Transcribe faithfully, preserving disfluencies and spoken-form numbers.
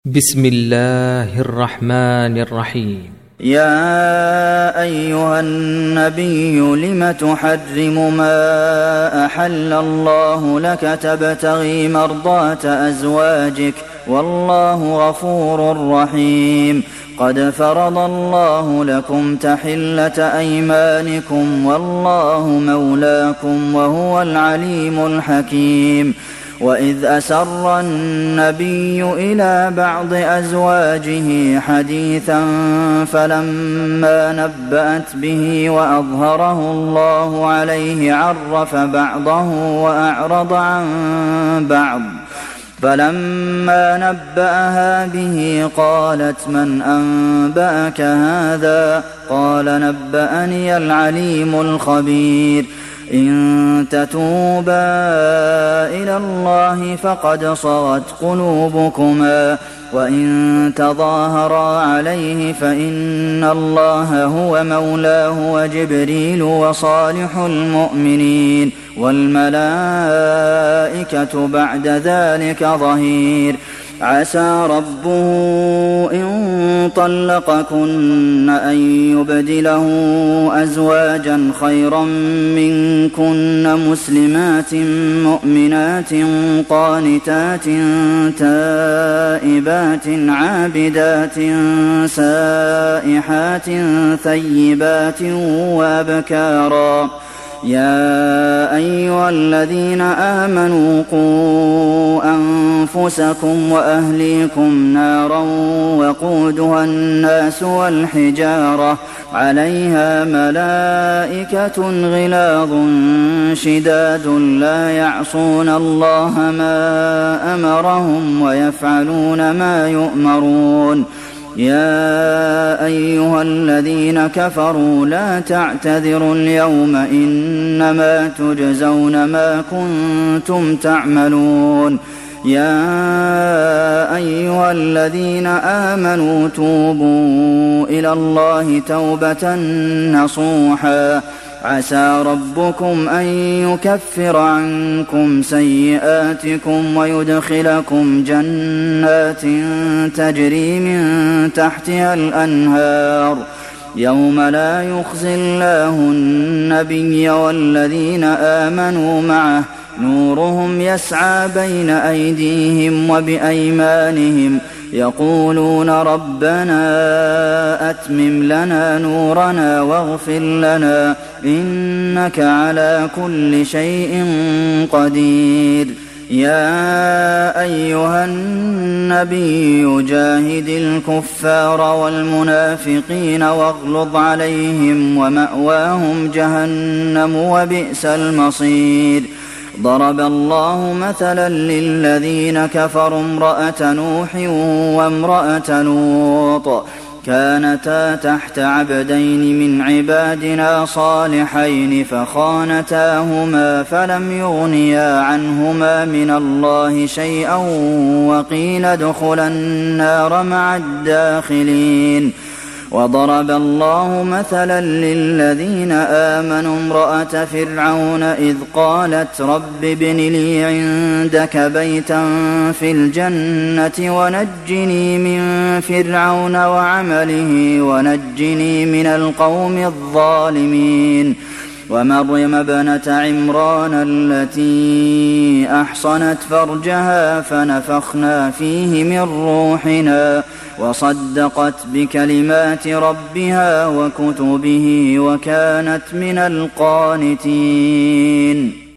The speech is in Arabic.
بسم الله الرحمن الرحيم. يا أيها النبي لم تحرم ما أحل الله لك تبتغي مرضات أزواجك والله غفور رحيم. قد فرض الله لكم تحلة أيمانكم والله مولاكم وهو العليم الحكيم. وإذ أسر النبي إلى بعض أزواجه حديثا فلما نبأت به وأظهره الله عليه عرف بعضه وأعرض عن بعض. فلما نبأها به قالت من أنبأك هذا؟ قال نبأني العليم الخبير. إن تتوبا إلى الله فقد صغت قلوبكما وإن تظاهرا عليه فإن الله هو مولاه وجبريل وصالح المؤمنين والملائكة بعد ذلك ظهير. عسى ربه إن طلقكن أن يبدله أزواجا خيرا منكن مسلمات مؤمنات قانتات تائبات عابدات سائحات ثيبات وأبكارا. يا أيها الذين آمنوا قوا أنفسكم وأهليكم نارا وقودها الناس والحجارة عليها ملائكة غلاظ شداد لا يعصون الله ما أمرهم ويفعلون ما يؤمرون. يا أيها الذين كفروا لا تعتذروا اليوم إنما تجزون ما كنتم تعملون. يا أيها الذين آمنوا توبوا إلى الله توبة نصوحا عسى ربكم أن يكفر عنكم سيئاتكم ويدخلكم جنات تجري من تحتها الأنهار يوم لا يخزي الله النبي والذين آمنوا معه نورهم يسعى بين أيديهم وبأيمانهم يقولون ربنا أتمم لنا نورنا واغفر لنا إنك على كل شيء قدير. يا أيها النبي جاهد الكفار والمنافقين واغلظ عليهم ومأواهم جهنم وبئس المصير. ضرب الله مثلا للذين كفروا امرأة نوح وامرأة لوط كانتا تحت عبدين من عبادنا صالحين فخانتاهما فلم يغنيا عنهما من الله شيئا وقيل ادخلا النار مع الداخلين. وضرب الله مثلا للذين آمنوا امرأة فرعون إذ قالت رب ابن لي عندك بيتا في الجنة ونجني من فرعون وعمله ونجني من القوم الظالمين. ومريم ابنة عمران التي أحصنت فرجها فنفخنا فيه من روحنا وصدقت بكلمات ربها وكتبه وكانت من القانتين.